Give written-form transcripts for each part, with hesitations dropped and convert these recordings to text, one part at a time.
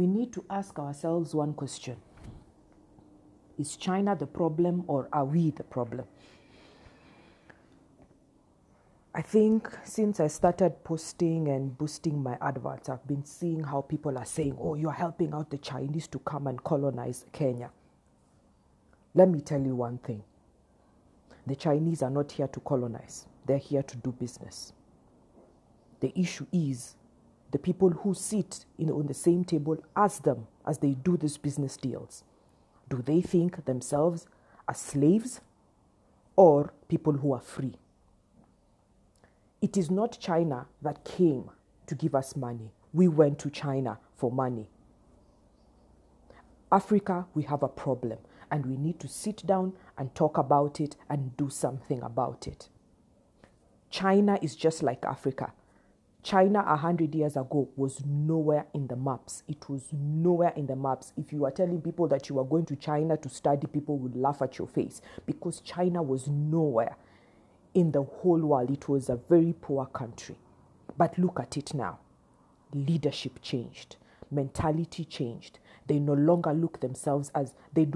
we need to ask ourselves one question. Is China the problem, or are we the problem? I think since I started posting and boosting my adverts, I've been seeing how people are saying, oh, you're helping out the Chinese to come and colonize Kenya. Let me tell you one thing. The Chinese are not here to colonize. They're here to do business. The issue is the people who sit on the same table as them as they do these business deals. Do they think themselves as slaves or people who are free? It is not China that came to give us money. We went to China for money. Africa, we have a problem, and we need to sit down and talk about it and do something about it. China is just like Africa. China 100 years ago was nowhere in the maps. It was nowhere in the maps. If you are telling people that you are going to China to study, people would laugh at your face, because China was nowhere in the whole world. It was a very poor country. But look at it now. Leadership changed. Mentality changed. They no longer look at themselves as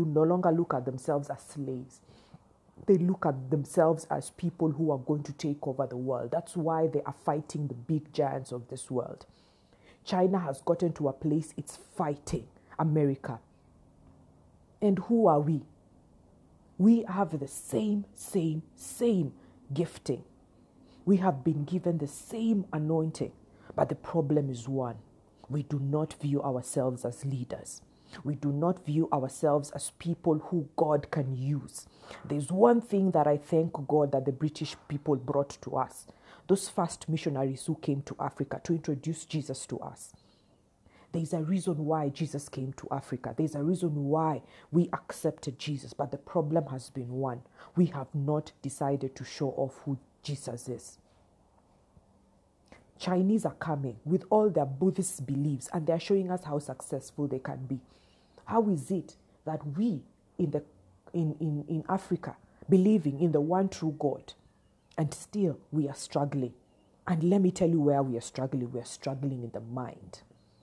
slaves. They look at themselves as people who are going to take over the world. That's why they are fighting the big giants of this world. China has gotten to a place it's fighting America. And who are we? We have the same gifting. We have been given the same anointing. But the problem is one. We do not view ourselves as leaders. We do not view ourselves as people who God can use. There's one thing that I thank God that the British people brought to us. Those first missionaries who came to Africa to introduce Jesus to us. There's a reason why Jesus came to Africa. There's a reason why we accepted Jesus. But the problem has been one. We have not decided to show off who Jesus is. Chinese are coming with all their Buddhist beliefs, and they're showing us how successful they can be. How is it that we in Africa believing in the one true God, and still we are struggling? And let me tell you where we are struggling. We are struggling in the mind.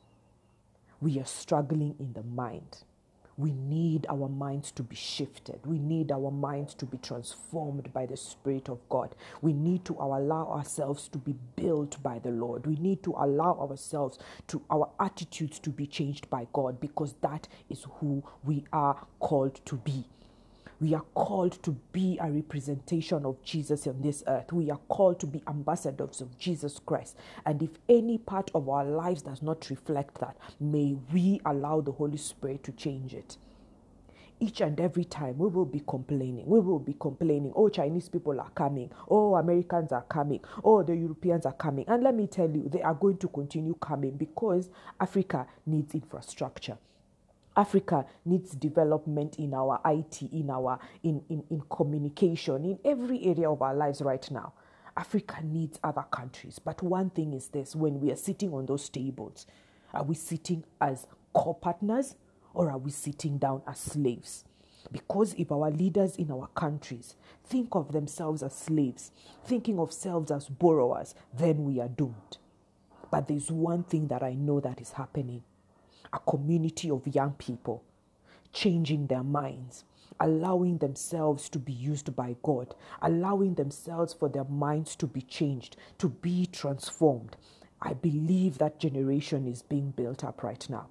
We are struggling in the mind. We need our minds to be shifted. We need our minds to be transformed by the Spirit of God. We need to allow ourselves to be built by the Lord. We need to allow ourselves our attitudes to be changed by God, because that is who we are called to be. We are called to be a representation of Jesus on this earth. We are called to be ambassadors of Jesus Christ. And if any part of our lives does not reflect that, may we allow the Holy Spirit to change it. Each and every time we will be complaining. We will be complaining. Oh, Chinese people are coming. Oh, Americans are coming. Oh, the Europeans are coming. And let me tell you, they are going to continue coming, because Africa needs infrastructure. Africa needs development in our IT, in communication, in every area of our lives right now. Africa needs other countries. But one thing is this: when we are sitting on those tables, are we sitting as co-partners, or are we sitting down as slaves? Because if our leaders in our countries think of themselves as slaves, thinking of themselves as borrowers, then we are doomed. But there's one thing that I know that is happening. A community of young people changing their minds, allowing themselves to be used by God, allowing themselves for their minds to be changed, to be transformed. I believe that generation is being built up right now.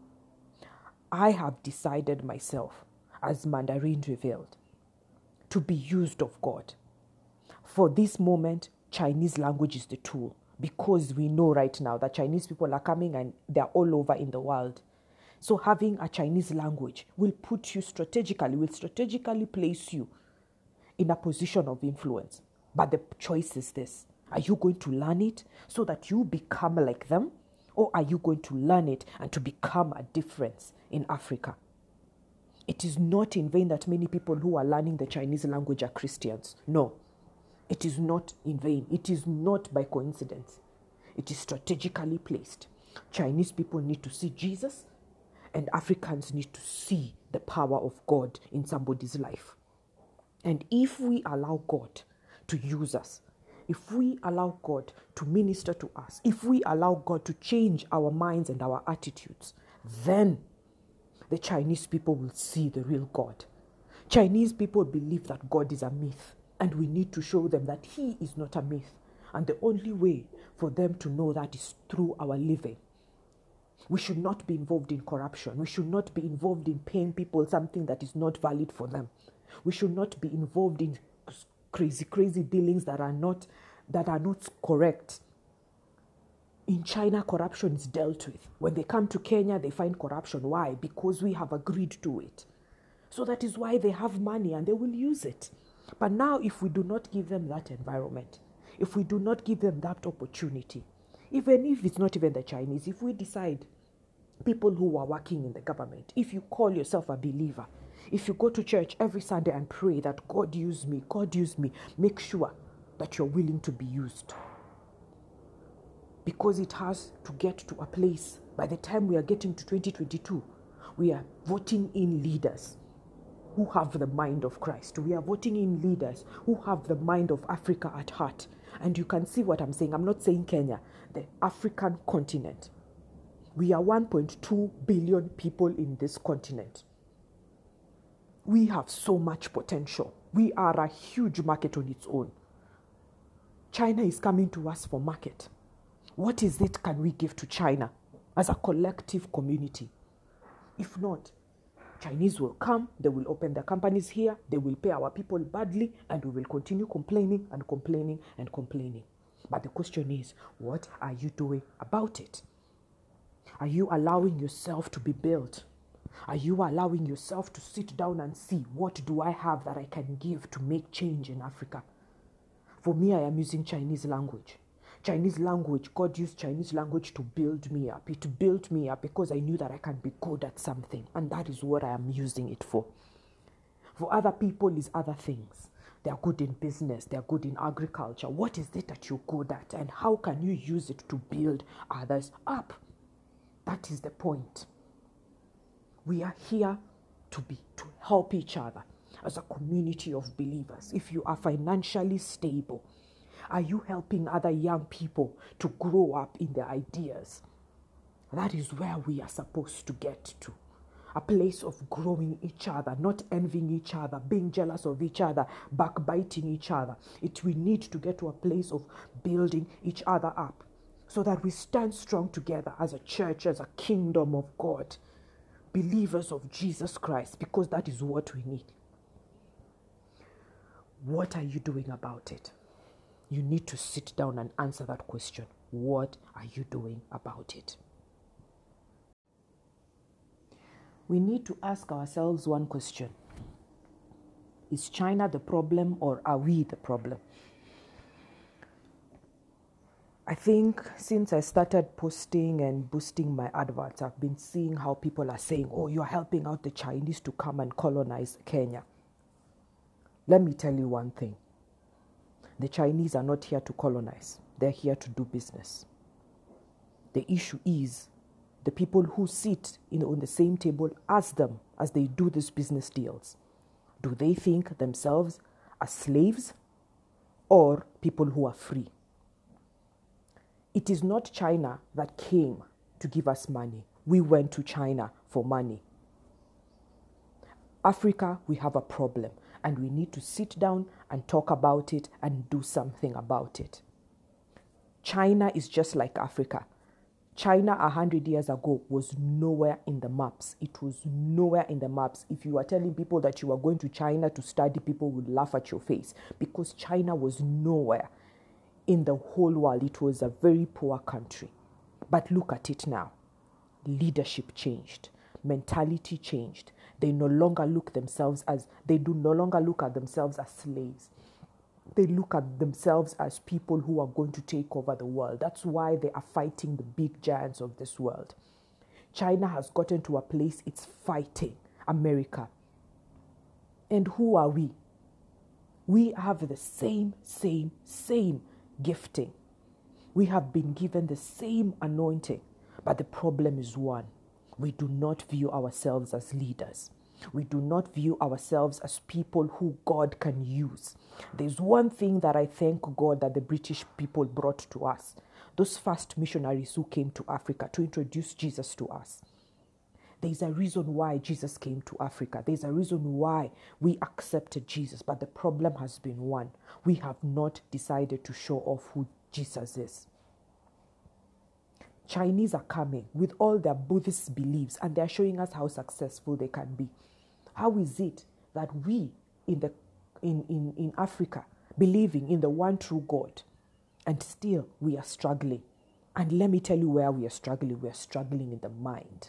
I have decided myself, as Mandarin revealed, to be used of God. For this moment, Chinese language is the tool. Because we know right now that Chinese people are coming and they're all over in the world. So having a Chinese language will strategically place you in a position of influence. But the choice is this: are you going to learn it so that you become like them? Or are you going to learn it and to become a difference in Africa? It is not in vain that many people who are learning the Chinese language are Christians. No. It is not in vain. It is not by coincidence. It is strategically placed. Chinese people need to see Jesus, and Africans need to see the power of God in somebody's life. And if we allow God to use us, if we allow God to minister to us, if we allow God to change our minds and our attitudes, then the Chinese people will see the real God. Chinese people believe that God is a myth, and we need to show them that He is not a myth. And the only way for them to know that is through our living. We should not be involved in corruption. We should not be involved in paying people something that is not valid for them. We should not be involved in crazy dealings that are not correct. In China, corruption is dealt with. When they come to Kenya, they find corruption. Why? Because we have agreed to it. So that is why they have money and they will use it. But now, if we do not give them that environment, if we do not give them that opportunity, even if it's not even the Chinese, if we decide, people who are working in the government, if you call yourself a believer, if you go to church every Sunday and pray that God use me, make sure that you're willing to be used. Because it has to get to a place, by the time we are getting to 2022, we are voting in leaders who have the mind of Christ. We are voting in leaders who have the mind of Africa at heart. And you can see what I'm saying. I'm not saying Kenya, the African continent. We are 1.2 billion people in this continent. We have so much potential. We are a huge market on its own. China is coming to us for market. What is it can we give to China as a collective community? If not, Chinese will come, they will open their companies here, they will pay our people badly, and we will continue complaining. But the question is, what are you doing about it? Are you allowing yourself to be built? Are you allowing yourself to sit down and see, what do I have that I can give to make change in Africa? For me, I am using Chinese language. God used Chinese language to build me up. It built me up because I knew that I can be good at something. And that is what I am using it for. For other people is other things. They are good in business. They are good in agriculture. What is it that you're good at? And how can you use it to build others up? That is the point. We are here to help each other as a community of believers. If you are financially stable, are you helping other young people to grow up in their ideas? That is where we are supposed to get to. A place of growing each other, not envying each other, being jealous of each other, backbiting each other. We need to get to a place of building each other up so that we stand strong together as a church, as a kingdom of God, believers of Jesus Christ, because that is what we need. What are you doing about it? You need to sit down and answer that question. What are you doing about it? We need to ask ourselves one question. Is China the problem, or are we the problem? I think since I started posting and boosting my adverts, I've been seeing how people are saying, oh, you're helping out the Chinese to come and colonize Kenya. Let me tell you one thing. The Chinese are not here to colonize. They're here to do business. The issue is the people who sit on the same table as them as they do these business deals. Do they think themselves as slaves or people who are free? It is not China that came to give us money. We went to China for money. Africa, we have a problem, and we need to sit down and talk about it and do something about it. China is just like Africa. China 100 years ago was nowhere in the maps. It was nowhere in the maps. If you were telling people that you were going to China to study, people would laugh at your face because China was nowhere in the whole world. It was a very poor country. But look at it now. Leadership changed. Mentality changed. They no longer look at themselves as slaves. They look at themselves as people who are going to take over the world. That's why they are fighting the big giants of this world. China has gotten to a place it's fighting America. And who are we? We have the same gifting. We have been given the same anointing. But the problem is one. We do not view ourselves as leaders. We do not view ourselves as people who God can use. There's one thing that I thank God that the British people brought to us. Those first missionaries who came to Africa to introduce Jesus to us. There's a reason why Jesus came to Africa. There's a reason why we accepted Jesus. But the problem has been one. We have not decided to show off who Jesus is. Chinese are coming with all their Buddhist beliefs and they're showing us how successful they can be. How is it that we in Africa believing in the one true God and still we are struggling? And let me tell you where we are struggling. We are struggling in the mind.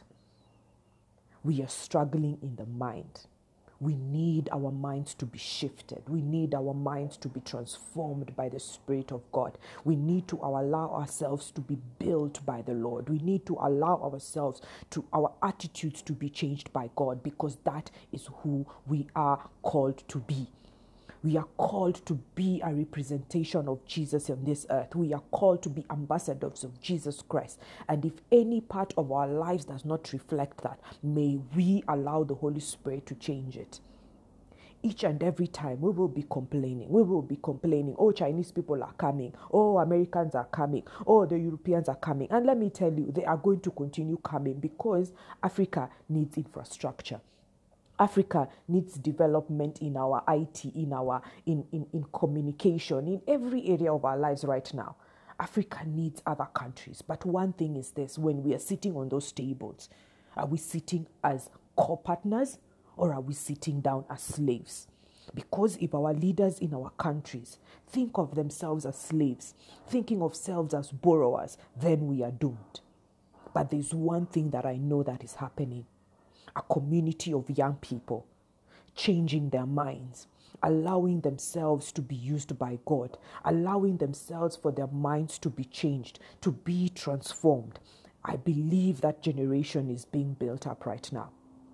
We are struggling in the mind. We need our minds to be shifted. We need our minds to be transformed by the Spirit of God. We need to allow ourselves to be built by the Lord. We need to allow ourselves our attitudes to be changed by God, because that is who we are called to be. We are called to be a representation of Jesus on this earth. We are called to be ambassadors of Jesus Christ. And if any part of our lives does not reflect that, may we allow the Holy Spirit to change it. Each and every time we will be complaining. We will be complaining. Oh, Chinese people are coming. Oh, Americans are coming. Oh, the Europeans are coming. And let me tell you, they are going to continue coming because Africa needs infrastructure. Africa needs development in our IT, in communication, in every area of our lives right now. Africa needs other countries. But one thing is this: when we are sitting on those tables, are we sitting as co-partners or are we sitting down as slaves? Because if our leaders in our countries think of themselves as slaves, thinking of themselves as borrowers, then we are doomed. But there's one thing that I know that is happening. A community of young people changing their minds, allowing themselves to be used by God, allowing themselves for their minds to be changed, to be transformed. I believe that generation is being built up right now.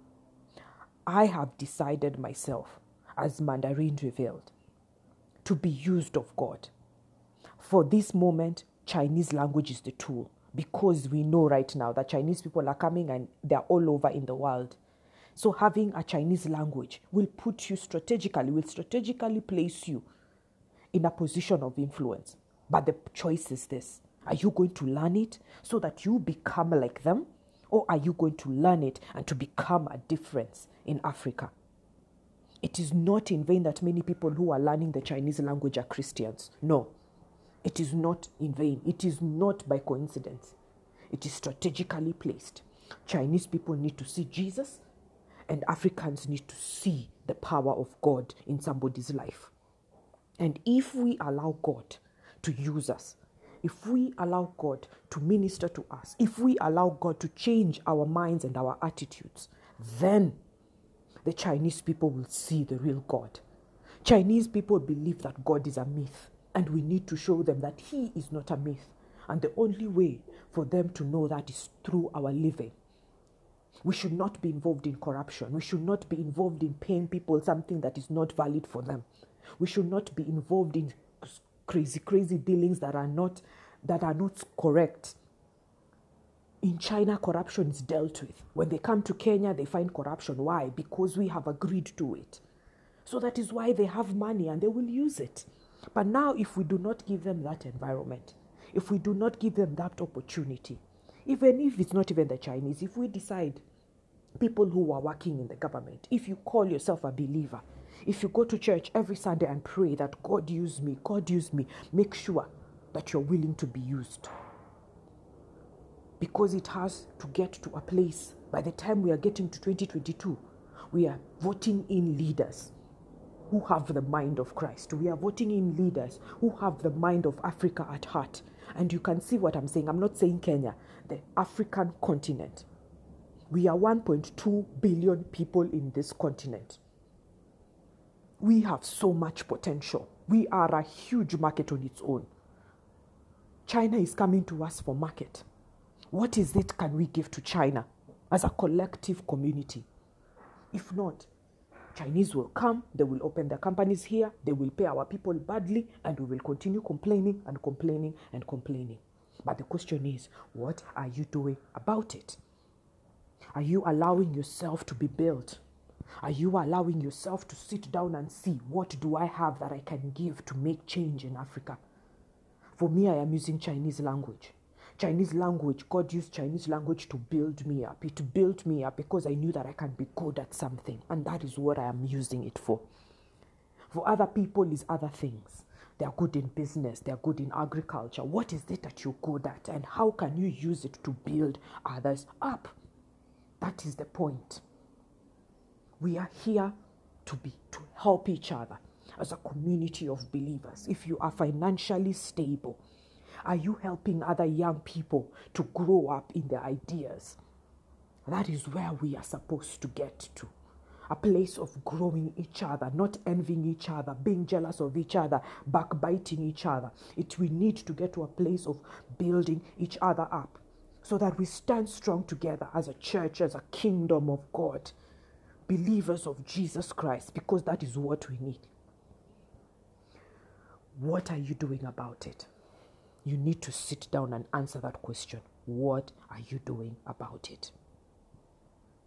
I have decided myself, as Mandarin revealed, to be used of God. For this moment, Chinese language is the tool. Because we know right now that Chinese people are coming and they're all over in the world. So having a Chinese language will put you strategically place you in a position of influence. But the choice is this: are you going to learn it so that you become like them? Or are you going to learn it and to become a difference in Africa? It is not in vain that many people who are learning the Chinese language are Christians. No. It is not in vain. It is not by coincidence. It is strategically placed. Chinese people need to see Jesus, and Africans need to see the power of God in somebody's life. And if we allow God to use us, if we allow God to minister to us, if we allow God to change our minds and our attitudes, then the Chinese people will see the real God. Chinese people believe that God is a myth. And we need to show them that he is not a myth. And the only way for them to know that is through our living. We should not be involved in corruption. We should not be involved in paying people something that is not valid for them. We should not be involved in crazy dealings that are not correct. In China, corruption is dealt with. When they come to Kenya, they find corruption. Why? Because we have agreed to it. So that is why they have money and they will use it. But now, if we do not give them that environment, if we do not give them that opportunity, even if it's not even the Chinese, if we decide, people who are working in the government, if you call yourself a believer, if you go to church every Sunday and pray that God use me, make sure that you're willing to be used. Because it has to get to a place, by the time we are getting to 2022, we are voting in leaders who have the mind of Christ. We are voting in leaders who have the mind of Africa at heart. And you can see what I'm saying. I'm not saying Kenya, the African continent. We are 1.2 billion people in this continent. We have so much potential. We are a huge market on its own. China is coming to us for market. What is it can we give to China as a collective community? If not, Chinese will come, they will open their companies here, they will pay our people badly, and we will continue complaining. But the question is, what are you doing about it? Are you allowing yourself to be built? Are you allowing yourself to sit down and see, what do I have that I can give to make change in Africa? For me, I am using Chinese language. Chinese language, God used Chinese language to build me up. It built me up because I knew that I can be good at something. And that is what I am using it for. For other people is other things. They are good in business. They are good in agriculture. What is it that you're good at? And how can you use it to build others up? That is the point. We are here to help each other as a community of believers. If you are financially stable, are you helping other young people to grow up in their ideas? That is where we are supposed to get to. A place of growing each other, not envying each other, being jealous of each other, backbiting each other. We need to get to a place of building each other up so that we stand strong together as a church, as a kingdom of God, believers of Jesus Christ, because that is what we need. What are you doing about it? You need to sit down and answer that question. What are you doing about it?